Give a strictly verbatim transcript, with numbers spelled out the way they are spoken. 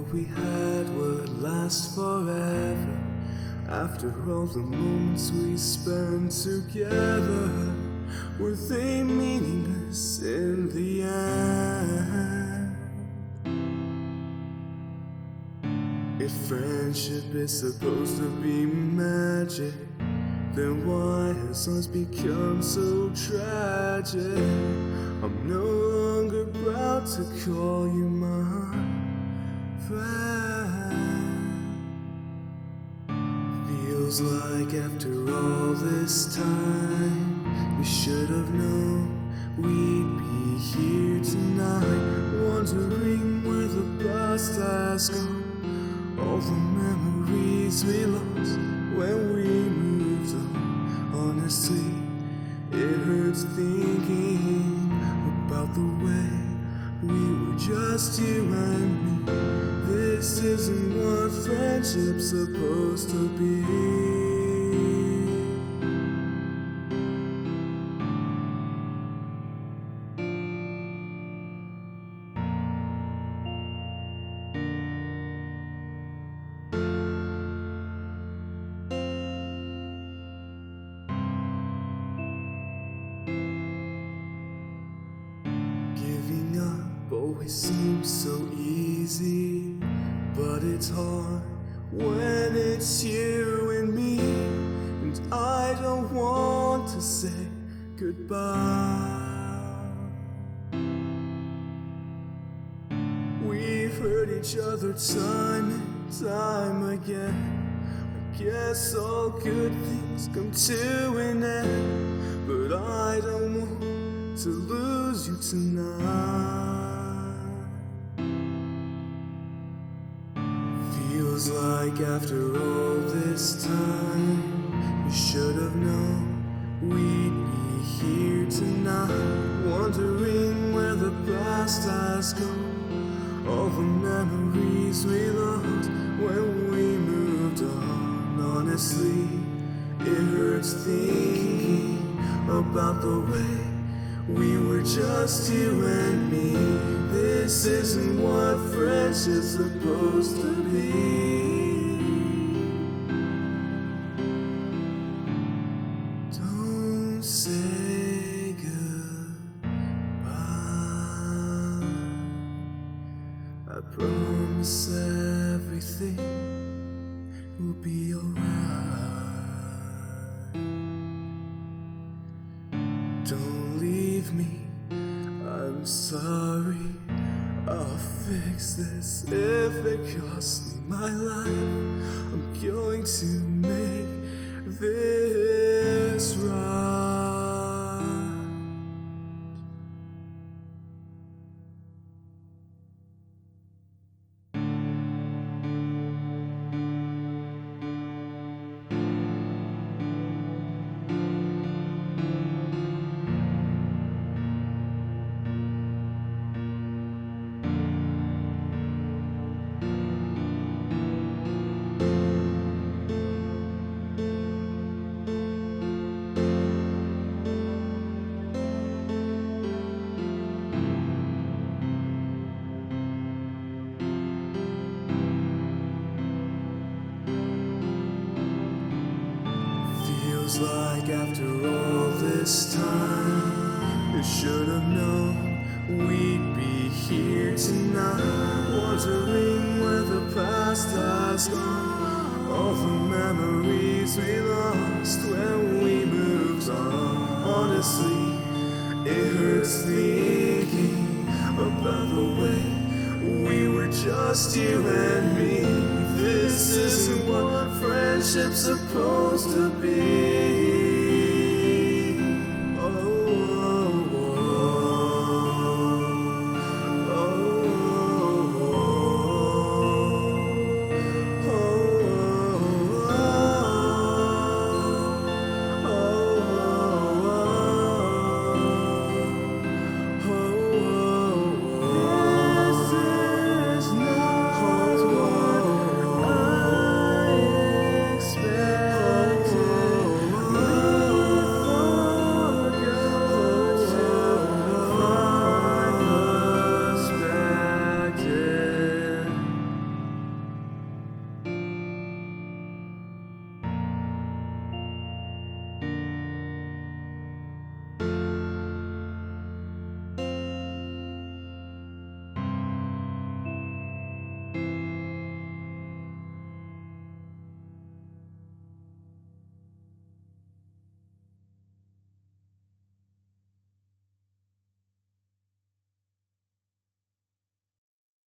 we had would last forever. After all the moments we spent together, were they meaningless in the end? If friendship is supposed to be magic, then why has us become so tragic? I'm no longer proud to call you my friend. Feels like after all this time, we should have known we'd be here tonight, wondering where the past has gone. All the memories we lost when we moved on. Honestly, it hurts thinking about the way we were just you and me. This isn't what friendship's supposed to be. Giving up always seems so easy, but it's hard when it's you and me. And I don't want to say goodbye. We've hurt each other time and time again. I guess all good things come to an end, but I don't want to lose you tonight. Feels like after all this time, we should have known we'd be here tonight, wondering where the past has gone. All the memories we lost when we moved on. Honestly, it hurts thinking about the way we were just you and me. This isn't what friendship's supposed to be. Don't say goodbye. I promise everything will be alright. Don't leave me, I'm sorry. I'll fix this if it costs me my life. I'm going to make this right. Feels like after all this time, we should have known we'd be here tonight, wondering where the past has gone. All the memories we lost when we moved on. Honestly, it hurts thinking about the way we were just you and me. This isn't what friendship's supposed to be.